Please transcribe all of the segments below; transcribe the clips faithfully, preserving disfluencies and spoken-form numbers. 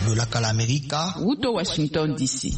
le lac à l'Amérique. Wuto Washington D C.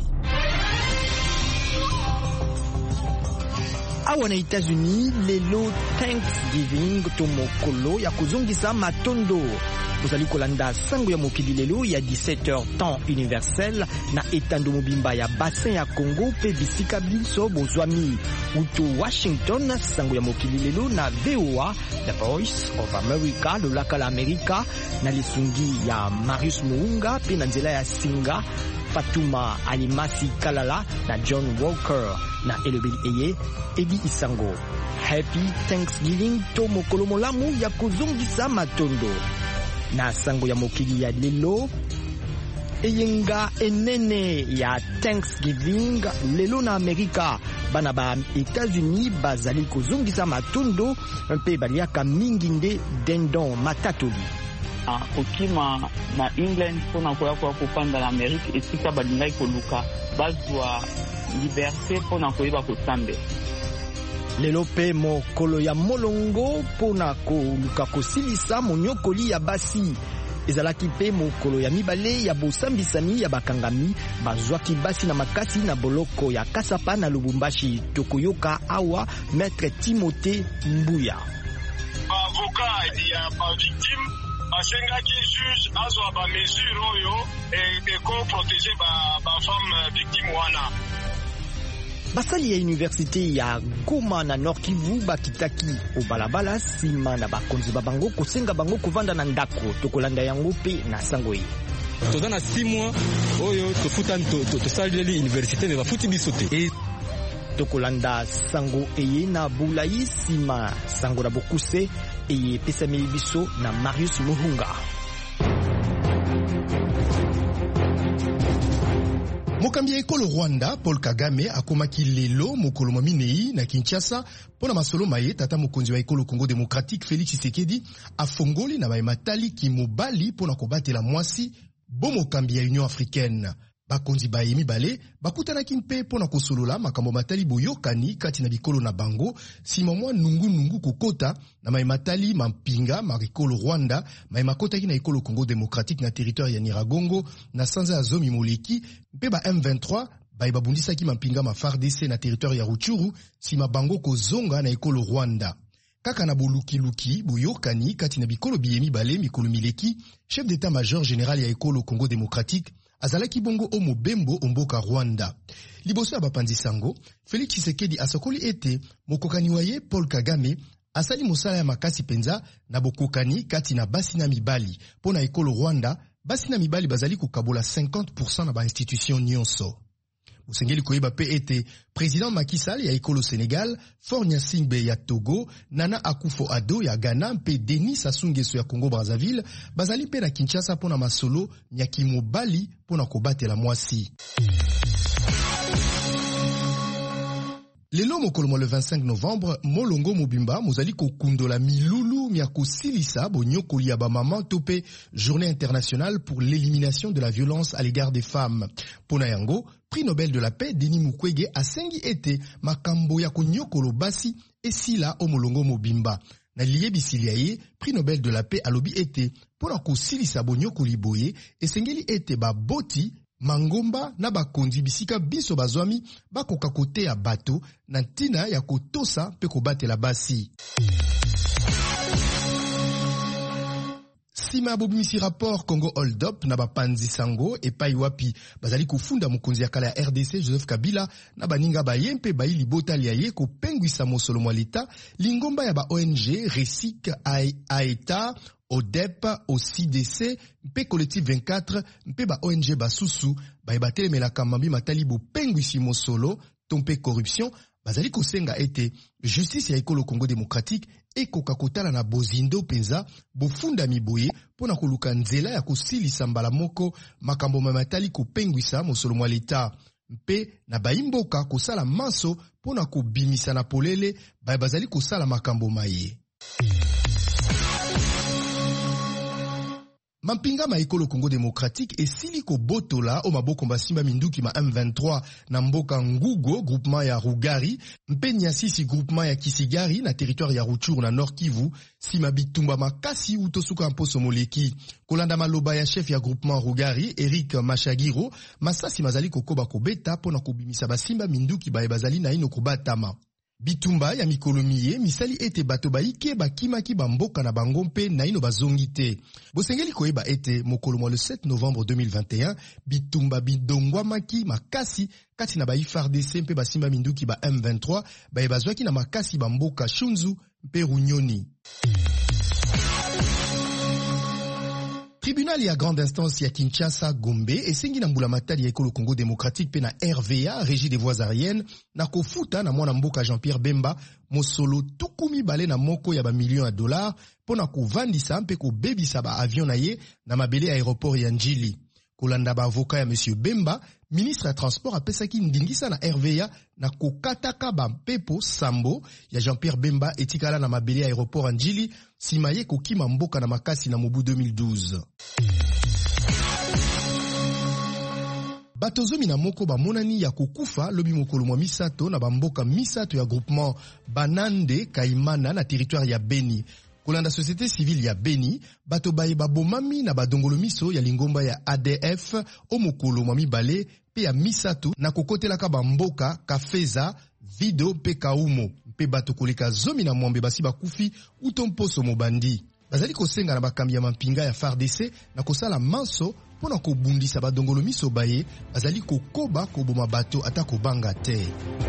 Awa na États-Unis lelo Thanksgiving to mokolo ya kuzongisa matondo. Kuzali kolanda sango ya mokili lelo ya dix-sept heures temps universel na etando mobimba ya bassin ya Congo pe bisika biso bozwami. Uto Washington sango ya mokili lelo na V O A, The Voice of America, le lac à l'Amérique, na lisungi ya Marius Muunga pe na nzela ya Singa Fatuma Alimasi Kalala na John Walker na elobeli eye Eddie Isango. Happy Thanksgiving to mokolo molamu ya kuzongisa matondo. Na sango ya mokili ya lelo eyenga enene ya Thanksgiving lelo na Amerika. Bana ba États-Unis bazali kuzongisa matondo mpe baliaka mingi nde dendon matatoli. Kokima na England pona koya kwa kupanda na Amerika esika balingai koluka bazwa liberté pona koyeba kosambe. Lelo pe mokolo ya molongo pona koluka kosilisa monyokoli ya basi. Ezalaki pe mokolo ya mibale ya bosambisami ya bakangami bazwaki basi na makasi na boloko ya Kasapa na Lubumbashi. Tokoyoka awa Maître Timothée Mbuya. Avocat ya ba victime basengaki juge azwa ba mesure oyo eko protéger ba ba femme victime wana. Basali ya université ya Goma na Nord Kivu bakitaki obalabala sima na bakonzi babango kosenga bango kovanda na ndako. Tokolanda yango pe na sango ye. Toza na six mois oyo tofuta tosaleli université ne bafuti biso te. Tokolanda sango eye na Bulayi sima sango na Bokuse eye pesameli biso na Marius Muhunga. Mokambi ya ekolo Rwanda Paul Kagame akomaki lelo mokolo mwa minei na Kinshasa pona masolo maye tata mokonzi wa ekolo Congo Démocratique Félix Tshisekedi afongoli na bayematali kimobali pona kobatela mwasi bo mokambi ya Union Africaine. Bakonzi baye mibale bakutanaki mpe pona kosolola makambo matali boyokani kati na bikolo na bango sima mwa nungu nungu kokota na mayematali mampinga marikolo Rwanda mayemakotaki na ekolo Congo Démocratique na territoire ya Nyiragongo na sanza ya Zomi Moleki mpe ba M vingt-trois baye babundisaki mampinga ma F A R D C na territoire ya Ruchuru sima bango kozonga na ekolo Rwanda. Kaka na boluki-luki boyokani kati na bikolo biye mibale mikolo mileki, chef d'état-major général ya ekolo Congo Démocratique azalaki bongo o mobembo omboka Rwanda. Liboso ya bapanzi sango, Félix Tshisekedi asokoli ete mokokani waye Paul Kagame asali mosala ya makasi penza na bokokani kati na basi na mibali. Pona ekolo Rwanda, basi na mibali bazali kukabola cinquante pour cent na ba institution nyonso. Usengeli koyeba pe ete président Macky Sall ya ekolo Sénégal, Faure Gnassingbé ya Togo, Nana Akufo-Addo ya Ghana mpe Denis Sassou Nguesso ya Congo Brazzaville bazali pe na Kinshasa pona masolo nyaki mobali pona kobatela mwasi. Lelo mokolo le vingt-cinq novembre, molongo mobimba mozali kokundola milulu mia kosilisa bonyokoli ya ba maman tope journée internationale pour l'élimination de la violence à l'égard des femmes. Pona yango, prix Nobel de la paix Denis Mukwege asengi ete makambo ya konyokolo basi esila o molongo mobimba. Na liye bisilia ye, prix Nobel de la paix alobi ete pona kosilisa bonyokoli boye esengeli ete ba boti mangomba na bakonzi bisika biso bazwami bakoka kote ya bato na ntina ya kotosa pe kobatela basi. Sima bobimisi rapport Congo Hold Up na bapanzi sango epai wapi bazali kufunda mokonzi ya kala ya R D C Joseph Kabila na baninga bayempe bayi libotali ya ye kopengwisa mosolo mwa lita lingomba ya ba O N G Resik Aeta O D E P, O C D C, mpe collectif vingt-quatre, mpe ba O N G basusu, ba ebatele melaka mambi matali bo pengwisi mosolo, tompe corruption, bazali kosenga ete justice ya ekolo Congo Démocratique ekoka kotala na bozindo penza bofunda miboye pona koluka nzela ya kosilisa mbala moko makambo mamatali kopengwisa mosolo mwa leta. Mpe na baimboka kosala maso pona kobimisa na polele ba bazali kosala makambo maye. Mampinga ma ekolo Congo démocratique esili ko botola o maboko basimba minduki ma M vingt-trois na mboka Ngugo groupement ya Rugari mpe Nyasisi groupement ya Kisigari na territoire ya Rutshuru na Nord Kivu sima bitumba makasi utosuka mposo moleki. Kolanda maloba ya chef ya groupement Rugari Eric Mashagiro masasi mazali kokoba kobeta pona kubimisa basimba minduki bae bazali na ino kobatama. Bitumba ya mikolo miye misali ete bato baike bakimaki bamboka na bango mpe na ino bazongi te. Bosengeli koyeba ete mokolo mwa le sept novembre deux mille vingt et un bitumba bidongwamaki makasi kati na ba F A R D C mpe basimba minduki ba M vingt-trois bae bazwaki na makasi bamboka Shunzu mpe Runyoni. Tribunal ya grande instance ya Kinshasa Gombe esengi na mbula matali ya ekolo Congo démocratique pe na R V A Régie des voies aériennes na kofuta na mwana mboka Jean-Pierre Bemba mosolo tukumi bale na moko ya ba millions ya dollars pona kovandisa mpe kobebisa ba avion na ye na mabele aéroport ya Njili. Kolanda ba avocat ya monsieur Bemba, ministre ya transport apesaki ndingisa na R V A na kokataka ba mpepo sambo ya Jean-Pierre Bemba etikala na mabele aéroport ya Njili sima ye kokima mboka na makasi na mobu deux mille douze. Batozomi na moko ba monani ya kukufa lobi mokolo mwa misato na bamboka misato ya groupement Banande Kaimana na territoire ya Beni. Kolanda société civile ya Beni, bato baye babomami na badongolo miso ya lingomba ya A D F o mokolo mwa mibale pe ya misato na kokotelaka bamboka Kafeza, Vido pe Kaumo. Mpe bato koleka zomi na mwambe basi bakufi utomposo mobandi. Bazali kosenga na bakambi ya mampinga ya F A R D C na kosala manso pona kobundisa badongolo miso baye bazali kokoba koboma bato ata kobanga te.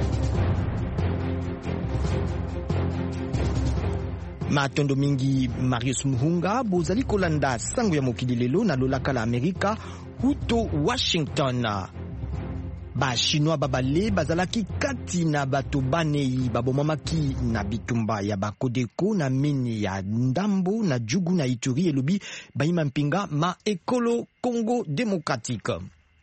Matondo mingi Marius Muhunga bozali kolanda sango ya mokili lelo na lolaka la Amerika huto Washington. Ba Chinois babale bazalaki kati na bato banei babomamaki na bitumba ya bakodeko na mini ya Ndambo na Jugu na Ituri elobi bayima mpinga ma ekolo Congo démocratique.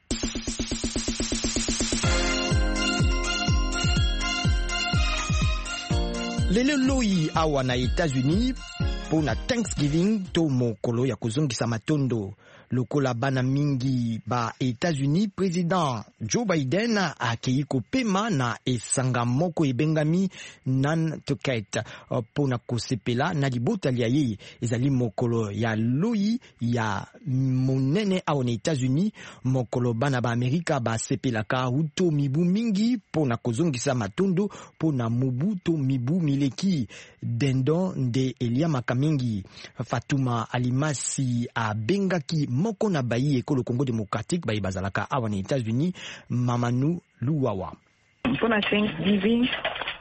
Lelo loi awa na États-Unis po na Thanksgiving to mokolo ya kuzongisa matondo. Lokola bana mingi ba États-Unis, président Joe Biden akei kopema na esanga moko ebengami Nantucket pona kosepela na libota lia ye ezali mokolo ya loi ya monene awa na États-Unis. Mokolo bana ba Amerika ba sepelaka uto mibu mingi pona kozongisa matondo pona mobuto mibu mileki dendon de Elia Makamengi. Fatuma Alimasi abengaki moko na bayi ekolo Congo démocratique bayi bazalaka awa na États-Unis Mamanu Luwawa. Pona Thanksgiving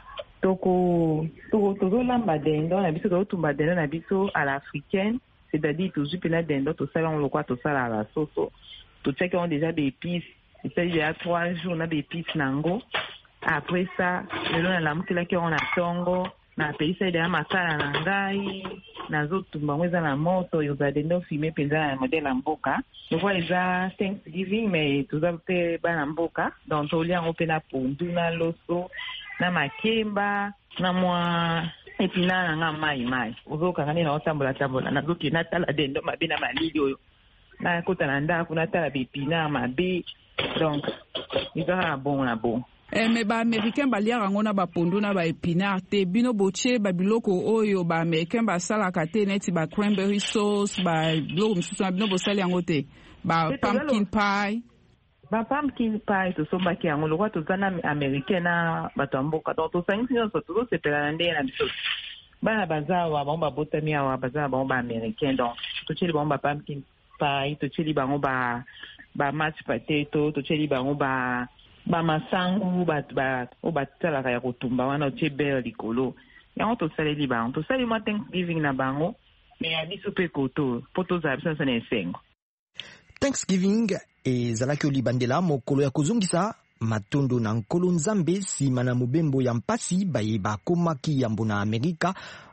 toko toko toko lamba dendo na biso tumba dendo na biso à l'africaine, c'est-à-dire toujours pena dendo to sala on lokwa to sala la soso to check on déjà des épices, c'est-à-dire il y a trois jours na des épices nango. Après ça le long la mutela ki on a tongo na peisa ile ya makala na ngai na zotu mbangweza na moto yoza dendo filmer penza na modela mboka. Donc voilà déjà Thanksgiving mais tout ça pe bana mboka donc to lia on na pondu na loso na makemba na mwa epina na nga mai mai uzoka kani na otambola tambola na zoki na tala dendo mabe na malili oyo na kota na ndako na tala bepina mabe donc izara bon na bon. Eh, me ba Americain ba lia rango na ba pondu na ba épinard te bino boche ba biloko oyo ba Americain ba sala kate neti ba cranberry sauce ba biloko msusu na bino bosali yango te ba pumpkin pie ba pumpkin pie to somba ki yango lokwa to zana Americain na bato mboka donc to sangi sino so to sepela nde na biso bana bazawa ba ba botami awa bazawa ba ba Americain donc to cheli ba ba pumpkin pie to cheli ba ba ba mashed potato to cheli ba ba ba masangu ba ba o batala ya kotumba wana otie bel likolo yango to saleli ba to sali ma Thanksgiving na bango me ya biso pe koto poto za biso sana esengo. Thanksgiving ezalaki olibandela mokolo ya kozongisa matondo na nkolo nzambe sima na mobembo ya mpasi baye bakomaki yambo na Amerika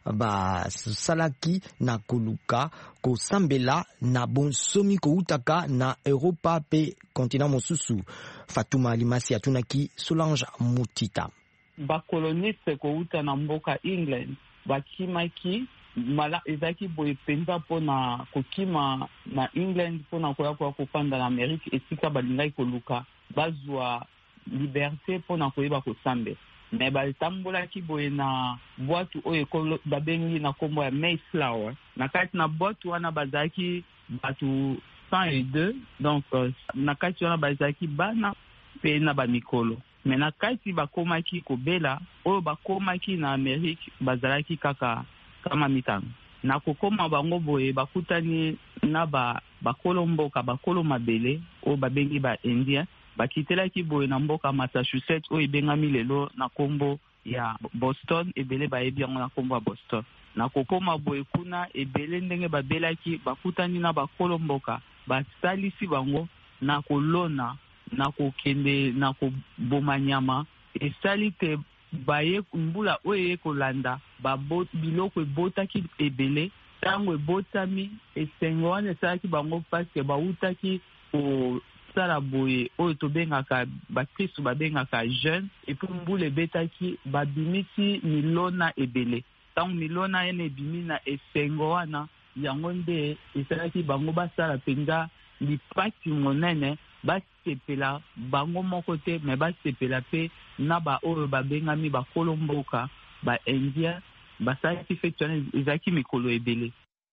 basalaki na koluka kosambela na bonsomi koutaka na Europa pe kontinent mosusu. Fatuma Alimasi atunaki Solange Mutita. Bakoloniste kouta na mboka England bakimaki mala ezalaki boye mpenza mpona kokima na England mpona koya koya kofanda na Amérique esika balingaki koluka bazwa liberté mpona koyeba kosambela me batambolaki boye na bwatu oyo babengi na nkombo ya Mayflower. Na kati na bwatu wana bazalaki batu cent et deux, donc na kati wana bazalaki bana mpe na bamikolo. Me na kati bakomaki kobela oyo bakomaki na Amérique bazalaki kaka kama mitano. Na kokoma bango boye bakutani na ba bakolo mboka bakolo mabele oyo babengi ba Indien bakitelaki boye na mboka Massachusetts oyo ebengami lelo na kombo ya Boston, ebele bayebi yango na kombo ya Boston. Na kokoma boye kuna ebele ndenge babelaki bakutani na bakolo mboka basalisi bango na kolona na kokende na koboma nyama esali te baye mbula oyo ekolanda biloko ebotaki ebele ntango ebotami esengo wana esalaki bango paske bautaki kosala boye oyo tobengaka bakristu babengaka jeune epui mbula ebetaki babimisi milona ebele ntango milona ene ebimi na esengo wana yango nde esalaki bango basala mpenza lipati monene basepela bango moko te me basepela mpe na ba oyo babengami bakolo mboka ba India basalaki feti wana ezalaki mikolo ebele.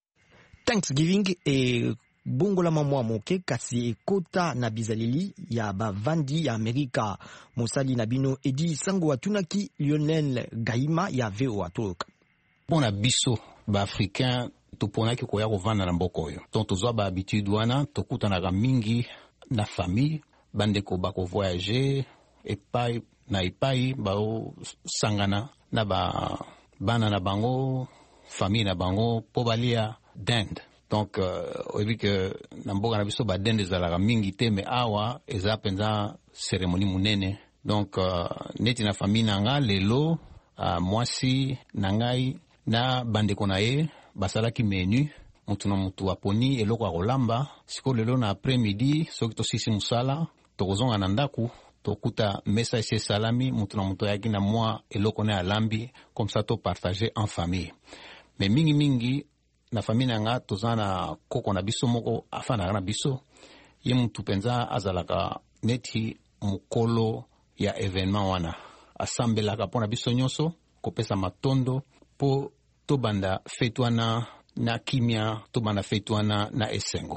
Thanksgiving e bongolama mwa moke kasi ekota na bizaleli ya bavandi ya Amerika. Mosali na bino edi sango atunaki Lionel Gaima ya V O A toyoka. Pona biso ba africain toponaki koya kovanda na mboka oyo. Donc tozwa ba habitude wana tokutanaka mingi na famille bandeko bako voyager epai na epai bao sangana na ba bana na bango famille na bango po balia dinde. Donc euh, oyebi ke na mboka na biso ba dinde ezalaka mingi te me awa eza penza cérémonie munene. Donc uh, neti na famille na nga lelo uh, mwasi na ngai na bandeko na ye basalaki menu mutu na mutu aponi eloko akolamba. Siko lelo na après-midi soki tosisi musala tokozonga na ndaku tokuta mesa esi esalami mutu na mutu ayaki na mwa eloko na alambi comme ça to partager en famille. Mais mingi mingi na famille na nga toza na koko na biso moko afana na biso ye mutu penza azalaka neti mukolo ya événement wana asambelaka pona biso nyonso kopesa matondo po tobanda fetwana na kimia tobanda fetwana na esengo.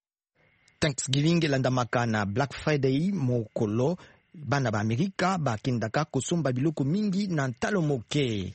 Thanksgiving landamaka na Black Friday mokolo bana ba Amerika bakendaka kosomba biloko mingi na ntalo moke.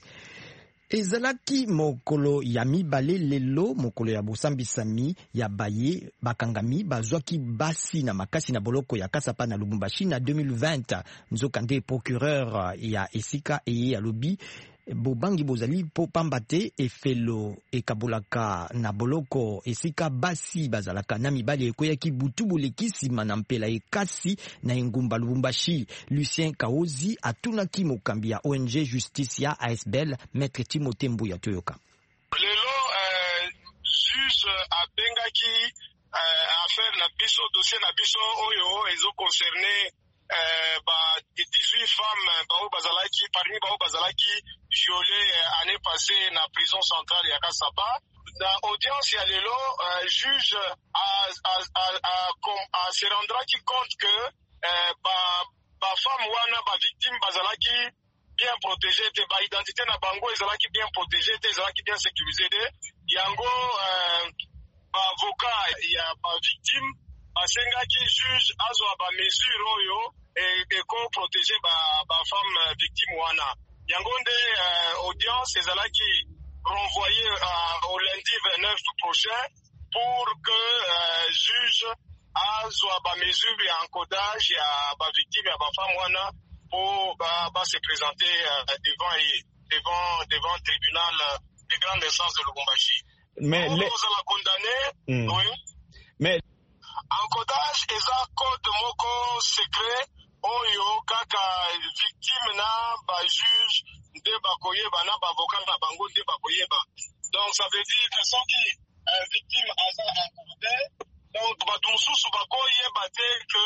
Ezalaki mokolo ya mibale lelo mokolo ya bosambisami ya baye bakangami bazwaki basi na makasi na boloko ya Kasapa na Lubumbashi na deux mille vingt. Nzokande procureur ya esika eye alobi bobangi bozali po pambate efelo ekabolaka na boloko esika basi bazalaka na mibale ekoyaki butu bolekisi na mpela ekasi na engumba Lubumbashi. Lucien Kaozi atunaki mokambi ya O N G Justicia A S B L Maître Timothée Mbuya toyoka. Lelo euh, juge abengaki euh, affaire na biso dossier na biso oyo ezo concerné Euh, bah, dix-huit femmes bah, bazalaki, parmi bah, bazalaki violées euh, année passée na prison centrale ya Kasapa. Dans audience ya lelo, euh, juge a, a, a, a, a, a se rendra qui compte que euh, bah, bah, femme wana bah, victime bazalaki bien protégée, bah, identité na bango ezalaki bien protégée, ezalaki bien sécurisée. Yango euh, bah, avocat ya bah, victime basengaki juge azwa ba mesure oyo et ko protéger ba ba femme victime wana yango nde euh, audience ezalaki renvoyé euh, au lundi vingt-neuf prochain pour que euh, juge azwa ba mesure ya encodage ya ba victime ya ba femme wana pour ba, ba se présenter euh, devant devant devant tribunal de grande instance de Lubumbashi. Mais les... les... vous allez condamner mm. Oui. Mais encodage eza code moko secret oyo kaka victime na ba juge nde bakoyeba na ba avocat na bango nde bakoyeba. Donc ça veut dire que soki un victime aza encodé donc bato mosusu bakoyeba te que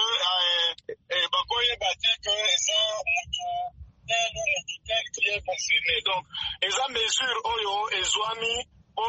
eh, bakoyeba te que eza mutu tel ou mutu tel qui est concerné. Donc eza mesure oyo ezwami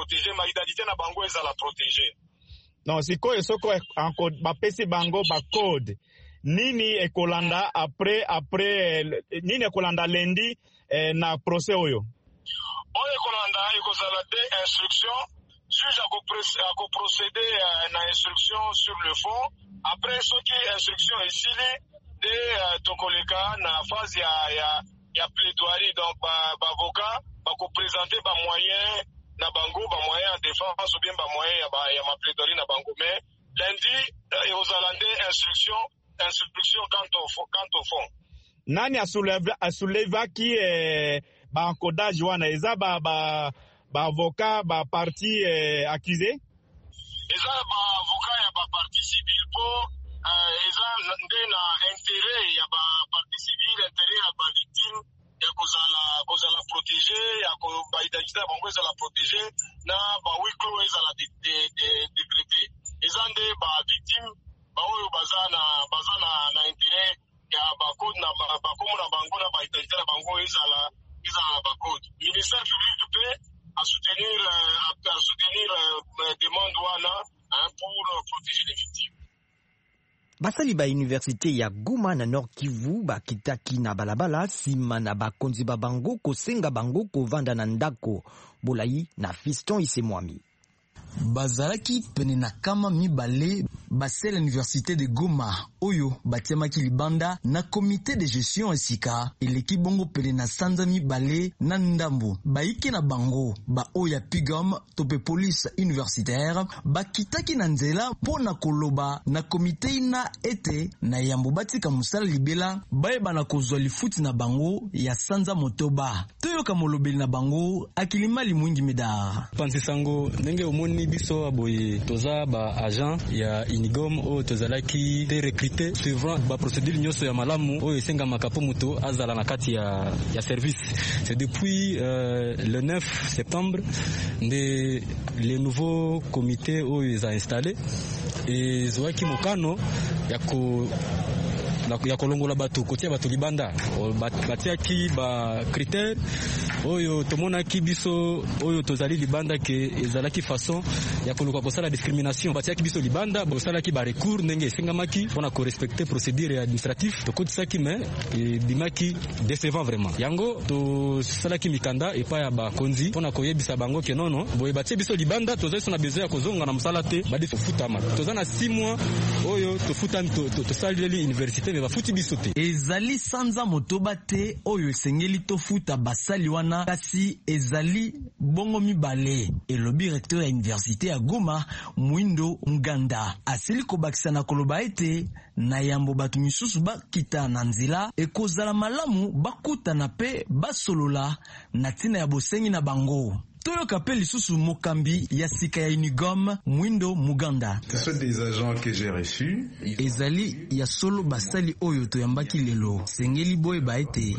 protéger ma identité na bango eza la protéger. Non, sikoyo soko anko bapesi bango ba code nini ekolanda après après nini ekolanda lundi eh, na procès oyo oyo ekolanda ekozala de instruction juge ako procéder uh, na instruction sur le fond après soki instruction esili de uh, tokoleka na phase ya ya ya plaidoirie donc ba avocat bako présenter ba moyen na bango ba moyen en défense ou bien ba moyen ya ba ya ma plaidoirie na bango mais lundi uh, ekozala de instruction instruction quant au fond quant au fond nani asouleva asouleva ki eh, ba encodage wana eza ba ba ba avocat ba parti eh, accusé eza ba avocat ya ba parti civil po uh, eza nde na intérêt ya ba parti civil intérêt ya ba victime ya kozala kozala protéger ya ko ba identité ya bango ezala protéger na ba huis clos ezala de de de décrété eza nde ba victime ba oyo baza na baza na na intérêt ya ba code na ba komo na bango na ba identité na bango ezala ezala ba code ministère public de paix à soutenir à soutenir euh, demande wana hein, pour euh, protéger les victimes. Basali ba université ya Goma na Nord Kivu bakitaki na balabala sima na bakonzi ba bango kosenga bango kovanda na ndako Bolayi na Fiston Isemwami. Bazalaki pene na kama mibale basela université de Goma oyo batiamaki libanda na comité de gestion esika eleki bongo pene na sanza mibale na ndambo baike na bango ba oya pigom tope police universitaire bakitaki na nzela pona koloba na comité ina ete na yambo batika musala libela bayeba na kozwa lifuti na bango ya sanza motoba toyoka molobeli na bango akilimali mwingi medar pansisango ndenge omoni biso aboye toza ba agent ya Unigom o tozalaki te recruter suivant ba procédure nyonso ya malamu o esenga makapo muto azala na kati ya ya service. C'est depuis euh, le neuf septembre de le nouveau comité o ils a installé et zoaki mokano ya ko ya kolongola bato kotia bato libanda batiaki ba critère oyo tomonaki biso oyo tozali libanda ke ezalaki façon ya koluka kosala discrimination batiaki biso libanda bosalaki ba recours ndenge esengamaki mpona korespecter procédure administrative tokotisaki mais ebimaki décevant vraiment yango tosalaki mikanda epai ya bakonzi mpona koyebisa bango ke nono boye batie biso libanda tozali so na besoin ya kozonga na mosala te badi tofutama toza na six mois oyo tofutami tosaleli université bafuti biso te ezali sanza motoba te oyo esengeli tofuta basali wana kasi ezali bongo mibale elobi recteur ya université ya Goma Mwindo Nganda asili kobakisa na koloba ete na yambo batu misusu bakita na nzela ekozala malamu bakuta na pe basolola na tina ya bosengi na bango. Toyoka pe lisusu mokambi ya sika ya Unigom Mwindo Muganda. Ce sont des agents que j'ai reçus. Ezali ya solo basali oyo toyambaki lelo. Sengeli boye baete.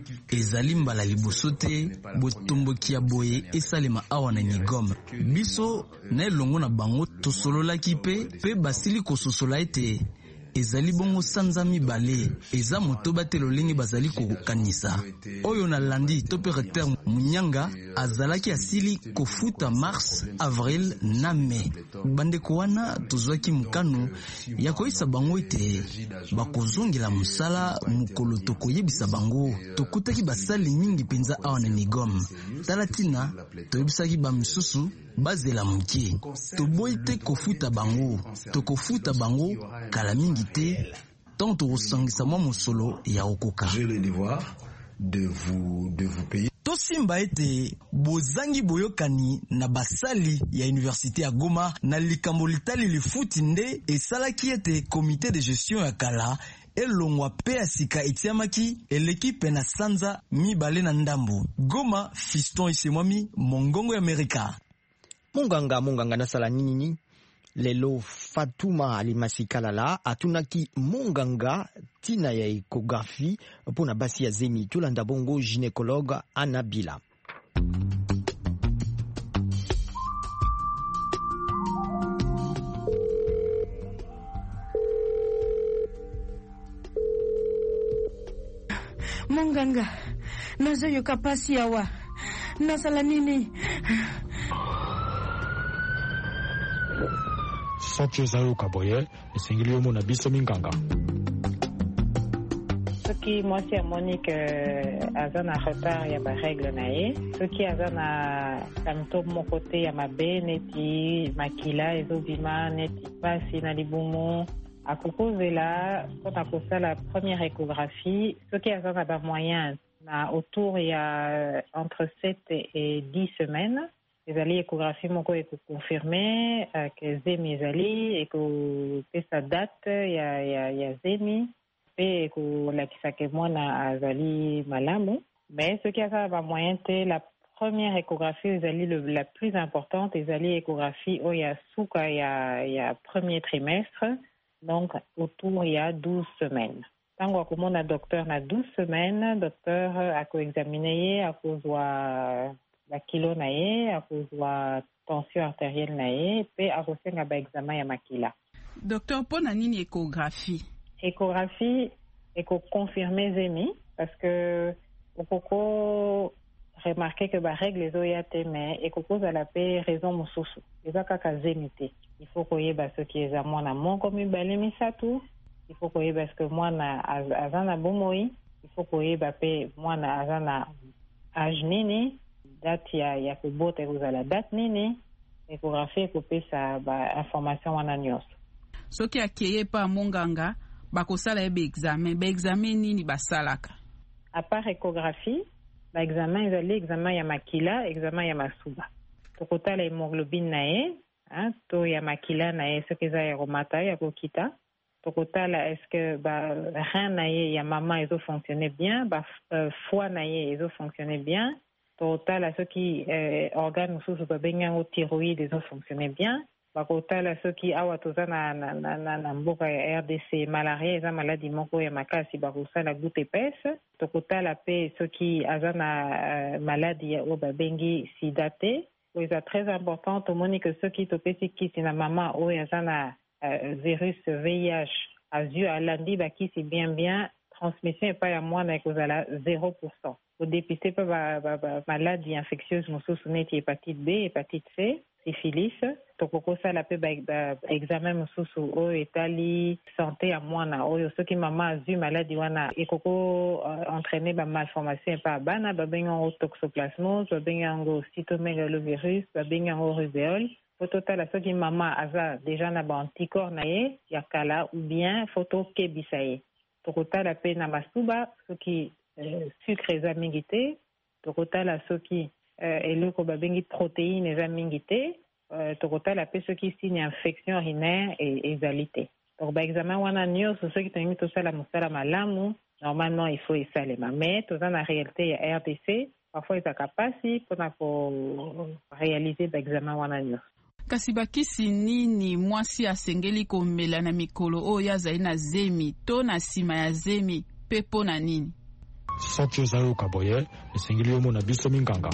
Ezali mbala liboso te botomboki ya boye esalema awa na Unigom. Biso na elongo na bango tosololaki pe pe basili kososola ete ezali bongo sanza mibale eza motoba te lolenge bazali kokanisa oyo na landi tope recteur Munyanga azalaki asili kofuta mars avril na mai bandeko wana tozwaki mukano ya koyisa bango ete bakozongela musala mukolo tokoyebisa bango tokutaki basali nyingi penza awa na Unigom talatina toyebisaki bamisusu bazela muke toboyi te kofuta bango tokofuta bango kala mingi te tant tokosangisa mwa mosolo ya okoka. J'ai le devoir de vous de vous payer. Tosimba ete bozangi boyokani na basali ya université ya Goma na likambo litali lifuti nde esalaki ete comité de gestion ya kala elongwa pe asika etiamaki elekipe na sanza mibale na ndambu. Goma, Fiston Isemwami, Mongongo ya Amerika. Munganga munganga nasala nini lelo Fatuma Alimasikalala atunaki munganga tina ya échographie pona basi ya zemi tulanda bongo gynécologue Anabila. Munganga nazo yoka pasi yawa nasala nini soki ozayoka boye esengeli omona biso minganga. Soki mwasi amoni ke aza na retard ya baregle na ye, soki aza na symptôme moko te ya mabe neti makila ezobima neti pasi na libumu, akokozela mpona kosala première échographie. Soki aza na bamoyen na autour ya entre sept et dix semaines, ezali échographie moko ekokonfirme uh, ke zemi ezali ekopesa date ya, ya, ya zemi pe ekolakisa ke mwana azali malamu. Mais soki aza na bamoyen te, la première échographie ezali le, la plus importante ezali échographie oyo ya suka ya, ya premier trimestre, donc autour ya douze semaines. Tango akomona docteur na douze semaines, docteur akoexamine ye, akozwa la kilo na ye, akozwa tension artérielle na ye, pe akosenga ba examen ya makila. Docteur, pona nini échographie? Échographie ekokonfirme zemi, parce que okoko remarquer que ba règle ezoya te, mais ekokozala pe raison mosusu. Eza kaka zemi te. Il faut koyeba soki eza mwana moko mibale misatu, il faut koyeba parce que mwana aza na bomoi, il faut koyeba pe mwana aza na âge nini, date ya, ya kobota ekozala date nini, échographie ekopesa ba information wana nyonso. Soki akeye pa monganga bakosala ye ba examen, ba examen nini basalaka? À part échographie, ba examen ezali examen ya makila, examen ya masuba. Tokotala hémoglobine na ye, hein, to ya makila na ye soki eza ya komata ya kokita. Tokotala est-ce que ba rein na ye ya mama ezo fonctionner bien, ba euh, foie na ye ezo fonctionner bien. Tokotala soki euh, organe mosusu babengi yango thyroïde ezo fonctionner bien. Bakotala soki awa toza na, na, na, na, na mboka ya R D C, malaria eza maladi moko ya makasi, bakosala goutte épaisse. Tokotala pe soki aza na uh, maladi ya oyo babengi sida te. Eza très important tomoni ke soki topesi kisi na mama oyo aza na uh, virus V I H azu alandi bakisi bien bien, transmission epai ya mwana ekozala zéro pour cent. Kodepiste pe ba, ba, ba maladi infectieuse mosusu neti hépatite B, hépatite C, syphilis. Tokokosala pe ba, ba examen mosusu oyo etali santé ya mwana oyo soki mama azu maladi wana ekoko uh, entraîner ba malformation epai ya bana, babengi yango toxoplasmose, babengi yango cytomegalovirus, babengi yango rubéole. Faut totala soki mama aza déjà na ba anticorps na ye ya kala ou bien faut tokebisa ye. Tokotala pe na masuba soki uh, sucre eza mingi te, tokotala soki uh, eloko babengi protéine eza mingi te. Uh, tokotala pe soki signe infection urinaire et ezali te. Donc ba examen wana nyonso soki tolingi tosala mosala malamu, normalement il faut esalema. Mais toza na réalité ya R D C, parfois ezaka pasi mpona ko réaliser ba examen wana nyonso. Kasi bakisi nini mwasi asengeli komela na mikolo oyo azali na zemi to na nsima ya zemi pe mpona nini? Soki ozayoka boye esengeli omona biso minganga.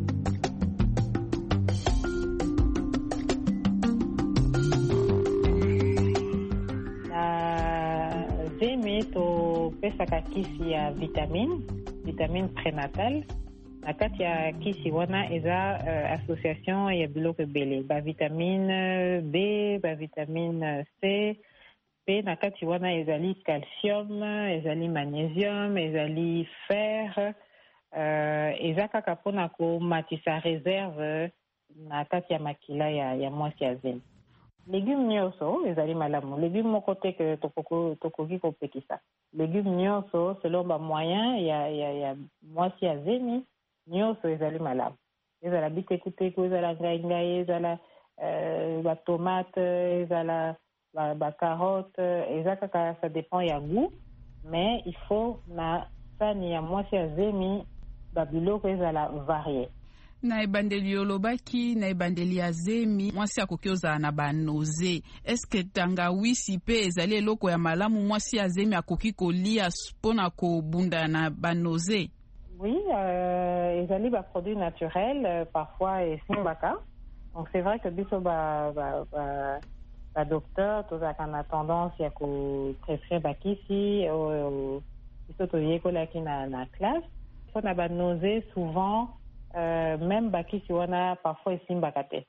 Zemi topesaka kisi ya vitamine, vitamine prénatale. Na kati ya kisi wana eza uh, association ya biloko ebele, ba vitamine B, ba vitamine C, pe na kati wana ezali calcium, ezali magnesium, ezali fer, uh, eza kaka mpona komatisa réserve na kati ya makila ya, ya mwasi ya zemi. Légumes nyonso ezali malamu. Légumes moko te ke tokoki kopekisa. Légumes nyonso selon ba moyen ya, ya, ya mwasi ya zemi nyonso ezali malamu. Ezala bitekuteku, ezala ngai-ngai, ezala euh, ba tomate, ezala ba, ba carotte, eza kaka ça dépend ya goût, mais il faut na sani ya mwasi ya zemi ba biloko ezala varié. Na ebandeli olobaki na ebandeli ya zemi mwasi akoki ozala na banose. Eske tangawisi pe ezali eloko ya malamu mwasi ya zemi akoki kolia mpona kobunda na banose? Oui, euh, ezali ba produits naturels, euh, parfois esimbaka. Donc c'est vrai que biso ba ba ba, ba docteur tozaka na tendance ya ko prescrire bakisi o biso toyekolaki na na classe. Mpona banose souvent Euh, même bakisi wana parfois esimbaka te.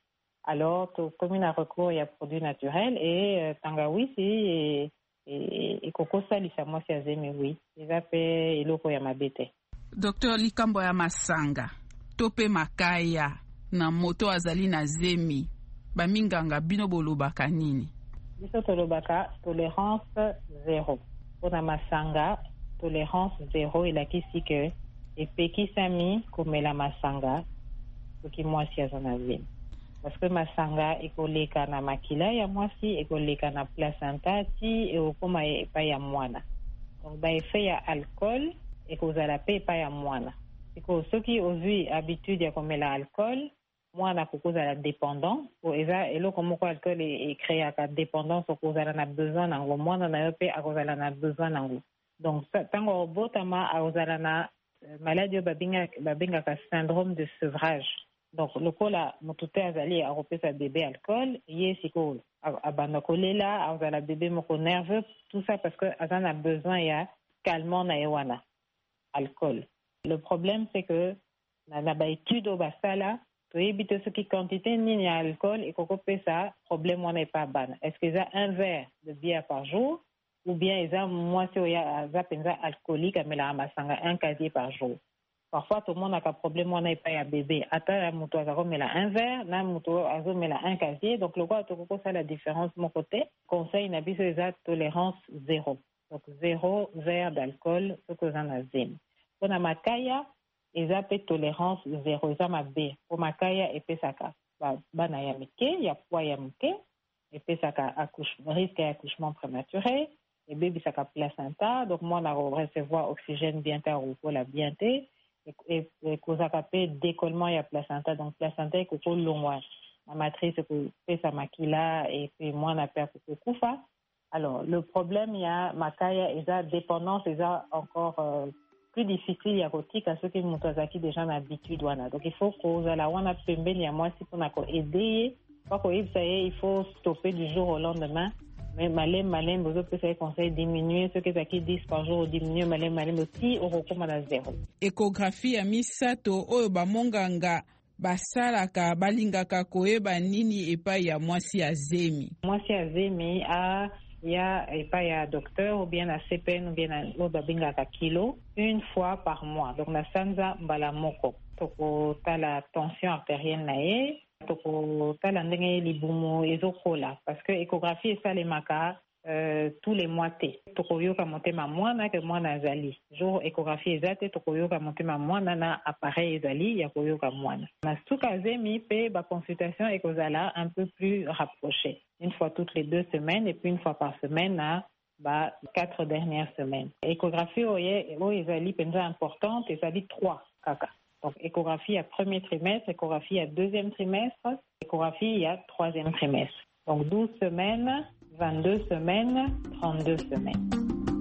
alors to commune a recours ya produit naturel et tangawizi et et et coco salisa mwasi azemi oui eza pe eloko ya mabete. Docteur likambo ya masanga tope makaya na moto azali na zemi baminganga bino bolobaka nini? Biso tolobaka tolérance zéro. Pona masanga tolérance zéro elakisi ke epekisami komela masanga soki mwasi aza na zemi. Parce que masanga ekoleka na makila ya mwasi ekoleka na placenta ti ekokoma epai ya mwana. Donc ba effet ya alcool ekozala pe epai ya mwana. Siko soki ozwi habitude ya komela alcool mwana kokozala dépendant po eza eloko moko alcool ekreaka dépendance okozala na besoin nango mwana na yo pe akozala na besoin nango. Donc tango obotama akozala na maladie babengaka syndrome de sevrage. Donc lokola motute azali akopesa bébé alcool ye siko abanda kolela azala bébé moko nerveux, tout ça parce que azan a besoin ya calmant na ewana alcool. Le problème c'est que na ba étude au basala to éviter ce qui quantité ni ya alcool et kokopesa problème wana pas ban. Est-ce que ça un verre de bière par jour ou bien eza mwasi oya za penza alcoolique amela masanga un casier par jour. Parfois, tout le monde a un problème, on n'a pas un bébé. Attends, la moto a un verre, la moto a un casier. Donc, le quoi, tout le ça la différence de mon côté. Conseil, n'a pas tolérance zéro. Donc, zéro verre d'alcool, ce que j'en ai zéro. Pour la makaya, ils ont tolérance zéro. Ils ont ma B. Pour makaya, et puis ça, bah, na yamike, il y a poids yamike, et puis ça, accouchement, risque d'accouchement prématuré, et bébé, ça, placenta. Donc, moi, on a recevoir oxygène bien tard ou pour la bienté. Et kozaka pe décollement ya placenta, donc placenta ekoko longwa la matrice ko pesa makila et puis moi na peur ko kufa. Alors le problème il y a makaya eza dépendance eza encore euh, plus difficile ya kotika ceux qui mutazaki déjà na habitude wana. Donc il faut ko la wana pembeni ya moi si pona ko aider pas ko ça y est il faut stopper du jour au lendemain. Mais malem malem vous pouvez conseiller diminuer ce que zaki dix par jour diminuer malem malem aussi au recommande à zéro. Échographie ya misato oyo bamonganga basalaka balingaka koyeba nini epai ya mwasi ya zemi. Mwasi ya zemi a ya epai ya docteur ou bien à C P N ou bien à babingaka kilo une fois par mois. Donc na sanza mbala moko. Toko tala tension artérielle na ye. Toko tala ndenge libumu ezokola parce que échographie ça les maka euh, tous les mois té toko yoka motema mwana ke mwana azali jour échographie ezate toko yoka motema mwana na appareil ezali ya koyoka mwana na suka zemi pe ba consultation ekozala un peu plus rapprochée une fois toutes les deux semaines et puis une fois par semaine na ba quatre dernières semaines. Échographie oye o ezali penza importante ezali trois kaka. Donc, échographie à premier trimestre, échographie à deuxième trimestre, échographie à troisième trimestre. Donc, douze semaines, vingt-deux semaines, trente-deux semaines.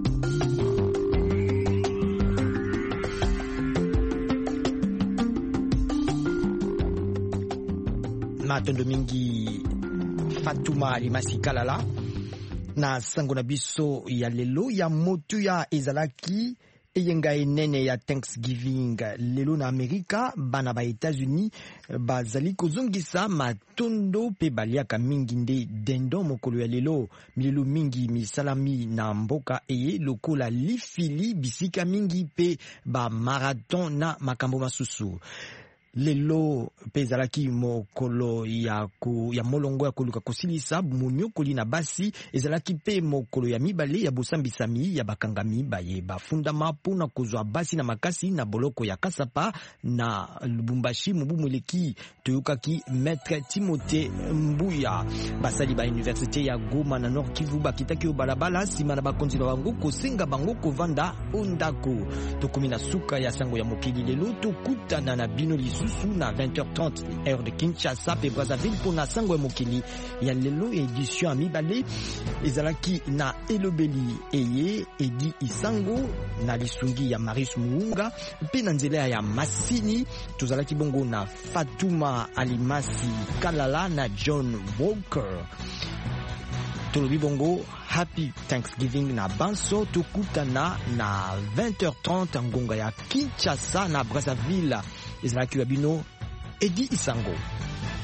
Matondo mingi Fatuma Alimasi Kalala na sango na biso ya lelo ya motu ya ezalaki eyenga enene ya Thanksgiving lelo na Amerika bana ba États-Unis bazali kozongisa matondo pe baliaka mingi nde dendo mokolo ya lelo milelo mingi misalami na mboka eye lokola lifili bisika mingi pe ba marathon na makambo masusu. Lelo pezalaki mokolo ya ku ya molongo ya koluka kosilisa monyokoli na basi ezalaki pe mokolo ya mibale ya bosambisami ya bakangami baye bafundama pona kozwa basi na makasi na boloko ya Kasapa na Lubumbashi mubumweleki toyokaki Maître Timothée Mbuya basali ba université ya Goma na Nord Kivu bakitaki obalabala sima na bakonzi bango kosenga bango kovanda ondako tokomi na suka ya sango ya mokili lelo tokutana na bino lisusu na vingt heures trente heure de Kinshasa pe Brazzaville pour na sango ya mokili ya lelo édition amibale ezalaki na elobeli eye edi isango na lisungi ya Maris Muunga pe na nzela ya Masini tozalaki bongo na Fatuma Alimasi Kalala na John Walker. Tolobi bongo Happy Thanksgiving na Banso tokutana na vingt heures trente ngonga ya Kinshasa na Brazzaville ezalaki wabino edi isango.